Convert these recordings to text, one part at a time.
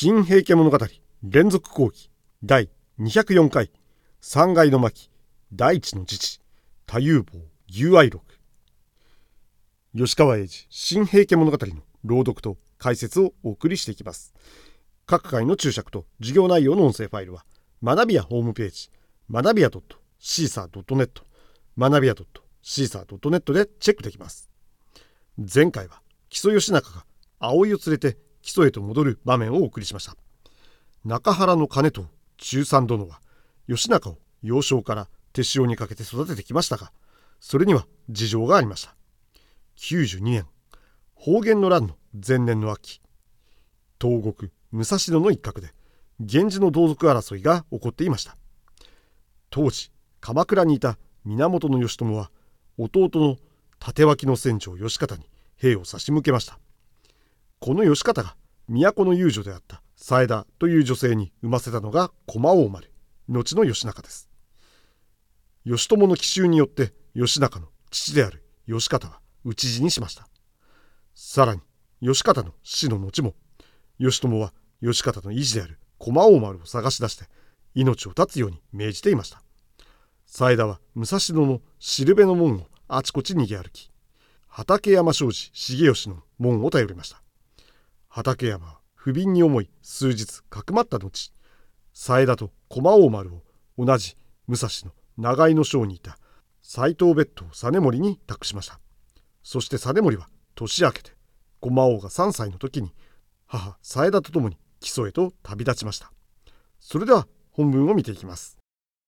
新平家物語連続講義第204回三階の巻第一の父多遊坊友愛録。吉川英治新平家物語の朗読と解説をお送りしていきます。各回の注釈と授業内容の音声ファイルは学びやホームページ学びや .caesar.net 学びや .caesar.net でチェックできます。前回は木曽義仲が葵を連れて木曽へと戻る場面をお送りしました。中原の兼遠中三殿は義仲を幼少から手塩にかけて育ててきましたが、それには事情がありました。92年保元の乱の前年の秋、東国武蔵野の一角で源氏の同族争いが起こっていました。当時鎌倉にいた源義朝は弟の立脇の船長義方に兵を差し向けました。この義方が都の遊女であった佐枝という女性に産ませたのが駒王丸、後の義仲です。義朝の奇襲によって義仲の父である義方は討ち死にしました。さらに義方の死の後も義朝は義方の維持である駒王丸を探し出して命を絶つように命じていました。佐枝は武蔵野のしるべの門をあちこち逃げ歩き、畠山庄司重義の門を頼りました。畠山は不憫に思い数日かくまった後、佐枝と駒王丸を同じ武蔵の長井の庄にいた斎藤別当実盛に託しました。そして実盛は年明けて駒王が3歳の時に母佐枝と共に木曽へと旅立ちました。それでは本文を見ていきます。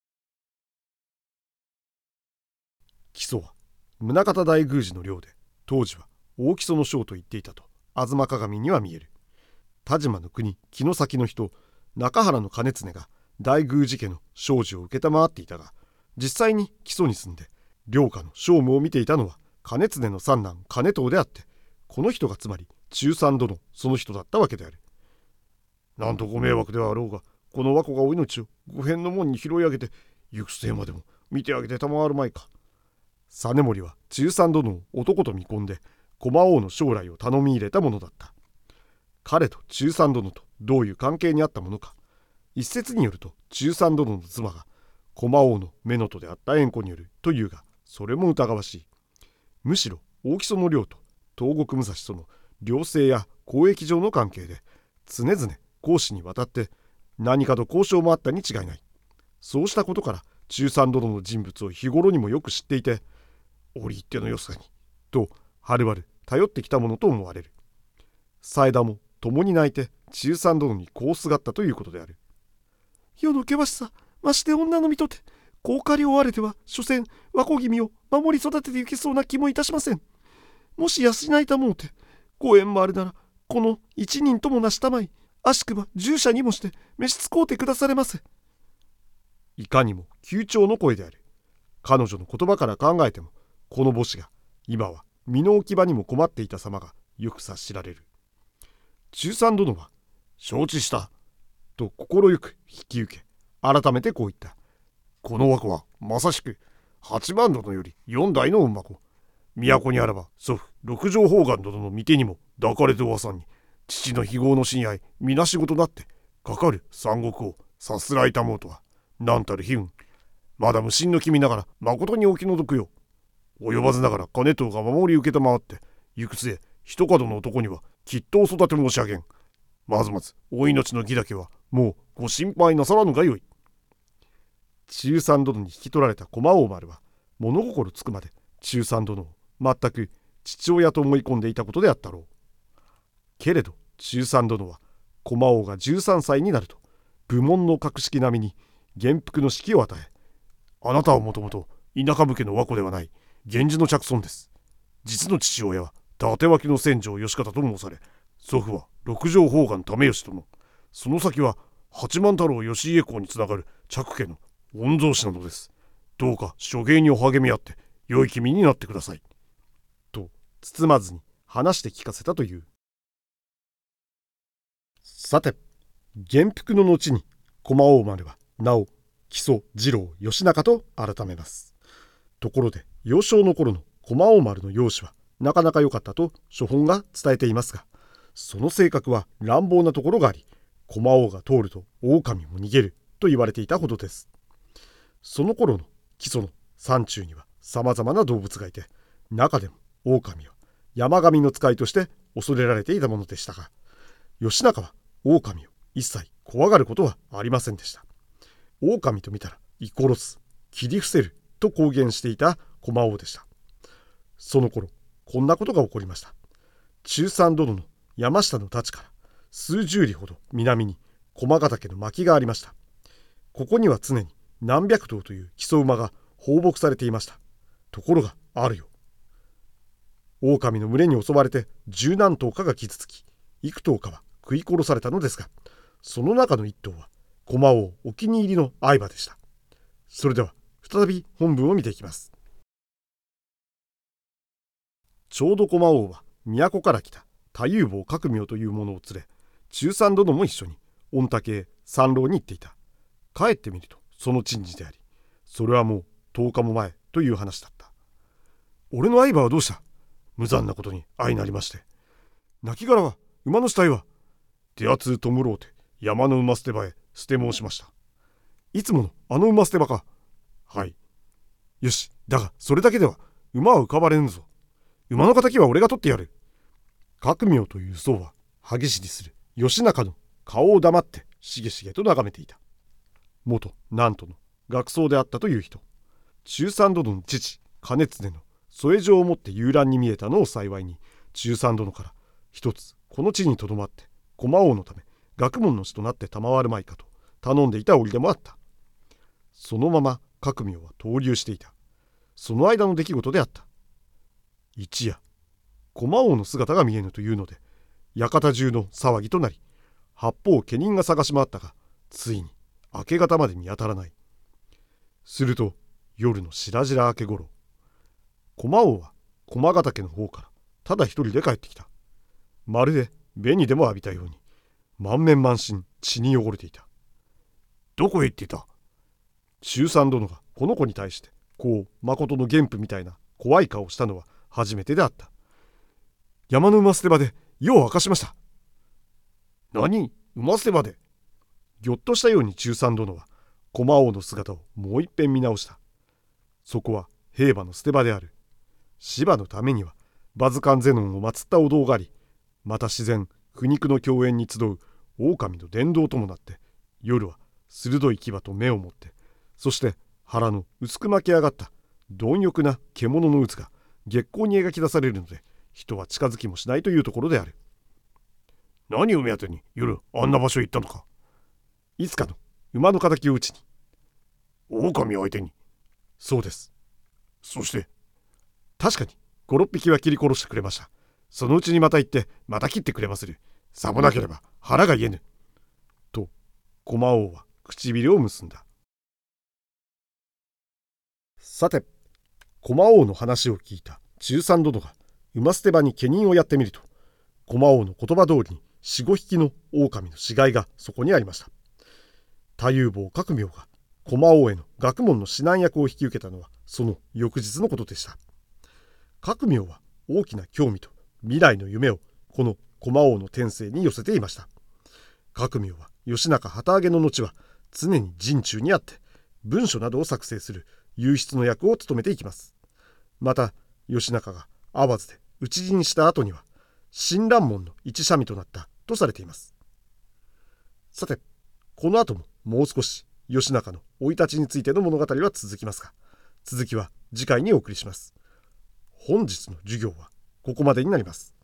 木曽は宗像大宮司の領で、当時は大木曽の庄と言っていたと吾妻鏡には見える。田島の国城崎の人中原の兼常が大宮司家の庄司を承っていたが、実際に木曽に住んで領下の商務を見ていたのは兼常の三男兼遠であって、この人がつまり中三殿その人だったわけである。なんとご迷惑ではあろうが、この和子がお命を御辺の門に拾い上げて行く末までも見てあげてたまわるまいか。実盛は中三殿を男と見込んで駒王の将来を頼み入れたものだった。彼と中三殿とどういう関係にあったものか。一説によると中三殿の妻が駒王の乳母であった縁故によるというが、それも疑わしい。むしろ大木曽の領と東国武蔵との領政や交易上の関係で常々公使にわたって何かと交渉もあったに違いない。そうしたことから中三殿の人物を日頃にもよく知っていて、折り入ってのよさにとはるばる頼ってきたものと思われる。佐枝も共に泣いて中三殿にこうすがったということである。世の険しさ、まして女の身とて高価料あれでは所詮和子君を守り育てて行けそうな気もいたしません。もし養いたもうてご縁もあるなら、この一人ともなしたまい、あしくば従者にもして召し使うてくだされませ。いかにも急調の声である。彼女の言葉から考えても、この母子が今は身の置き場にも困っていた様がよく察しられる。中三殿は承知したと快く引き受け、改めてこう言った。この和子はまさしく八幡殿より4代の馬子。都にあらば祖父六条宝願殿の御手にも抱かれておわさんに、父の非業の親愛みなしごとなってかかる三国をさすらいたもうとは、なんたる悲運。まだ無心の君ながら誠にお気の毒よ。及ばずながら兼遠が守り受けたまわって、行く末一角の男にはきっとお育て申し上げん。まずお命の義だけはもうご心配なさらぬがよい。中三殿に引き取られた駒王丸は物心つくまで中三殿を全く父親と思い込んでいたことであったろう。けれど中三殿は駒王が13歳になると武門の格式並みに元服の指揮を与え、あなたはもともと田舎武家の和子ではない源氏の嫡孫です。実の父親は立脇の船長義方と申され、祖父は六条宝願為義殿、その先は八幡太郎義家公につながる着家の御曹司なのです。どうか諸芸にお励みあって良い気味になってください。と包まずに話して聞かせたという。さて、元服の後に駒王丸はなお木曽次郎義仲と改めます。ところで幼少の頃の駒王丸の容姿はなかなか良かったと書本が伝えていますが、その性格は乱暴なところがあり、 駒王が通ると狼も逃げると言われていたほどです。その頃の木曽の山中には様々な動物がいて、中でも狼は山神の使いとして恐れられていたものでしたが、義仲は狼を一切怖がることはありませんでした。狼と見たら居殺す、切り伏せると公言していた駒王でした。その頃、こんなことが起こりました。中山殿の山下の太刀から数十里ほど南に駒ヶ岳の牧がありました。ここには常に何百頭という木曽馬が放牧されていました。ところがあるよ。狼の群れに襲われて十何頭かが傷つき、幾頭かは食い殺されたのですが、その中の一頭は駒王お気に入りの愛馬でした。それでは再び本文を見ていきます。ちょうど駒王は都から来た太夫坊覚明という者を連れ、中山殿も一緒に御嶽へ山籠に行っていた。帰ってみるとその珍事であり、それはもう10日も前という話だった。俺の愛馬はどうした？無残なことに相なりまして。亡骸は馬の死体は手厚弔うて山の馬捨て場へ捨て申しました。いつものあの馬捨て場か？はい。よし、だがそれだけでは馬は浮かばれぬぞ。馬の敵は俺が取ってやる。覚明という僧は歯ぎしりする義仲の顔を黙ってしげしげと眺めていた。元南都の学僧であったという人。中山殿の父兼常の添え状を持って遊覧に見えたのを幸いに、中山殿から一つこの地にとどまって駒王のため学問の師となって賜るまいかと頼んでいた折でもあった。そのまま覚明は逗留していた。その間の出来事であった。一夜、駒王の姿が見えぬというので、館中の騒ぎとなり、八方家人が探し回ったが、ついに明け方まで見当たらない。すると夜の白々明けごろ、駒王は駒ヶ岳の方からただ一人で帰ってきた。まるで紅でも浴びたように満面満身血に汚れていた。どこへ行っていた？中山殿がこの子に対してこう誠の原父みたいな怖い顔をしたのは初めてであった。山の馬捨て場で夜を明かしました。何？馬捨て場で？ぎょっとしたように中山殿は駒王の姿をもう一遍見直した。そこは兵馬の捨て場である。芝のためにはバズカンゼノンを祀ったお堂があり、また自然苦肉の共演に集う狼の伝道ともなって、夜は鋭い牙と目を持って、そして腹の薄く巻き上がった貪欲な獣の渦が月光に描き出されるので、人は近づきもしないというところである。何を目当てに夜あんな場所へ行ったのか？いつかの馬の敵を討ちに。狼相手に？そうです。そして確かに5、6匹は切り殺してくれました。そのうちにまた行ってまた切ってくれまする。さもなければ腹が言えぬ。と駒王は唇を結んだ。さて、駒王の話を聞いた中山殿が馬捨て場に家人をやってみると、駒王の言葉通りに4、5匹の狼の死骸がそこにありました。太夫坊覚明が駒王への学問の指南役を引き受けたのはその翌日のことでした。覚明は大きな興味と未来の夢をこの駒王の天性に寄せていました。覚明は義仲旗揚げの後は常に陣中にあって文書などを作成する右筆の役を務めていきます。また義仲が淡路で討ち死にした後には親鸞門の一社味となったとされています。さて、この後ももう少し義仲の生い立ちについての物語は続きますが、続きは次回にお送りします。本日の授業はここまでになります。